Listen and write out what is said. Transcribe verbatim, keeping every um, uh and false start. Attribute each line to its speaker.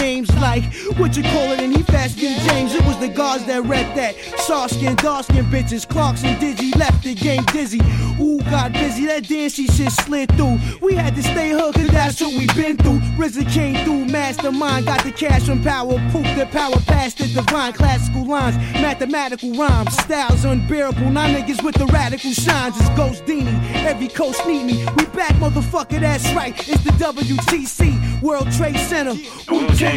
Speaker 1: names like what you call it, and he fast than James. It was the guards that read that. Soft skin, dark skin bitches, Clarks and Digi left the game dizzy. Ooh, got busy, that dancey shit slid through. We had to stay hooked, cause that's what we been through. R Z A came through, mastermind, got the cash from power, proof the power past the divine. Classical lines, mathematical rhymes, styles unbearable. Now niggas with the radical shines. It's Ghost Dini, every coast need me. We back, motherfucker, that's right. It's the W T C, World Trade Center. Wu-Tang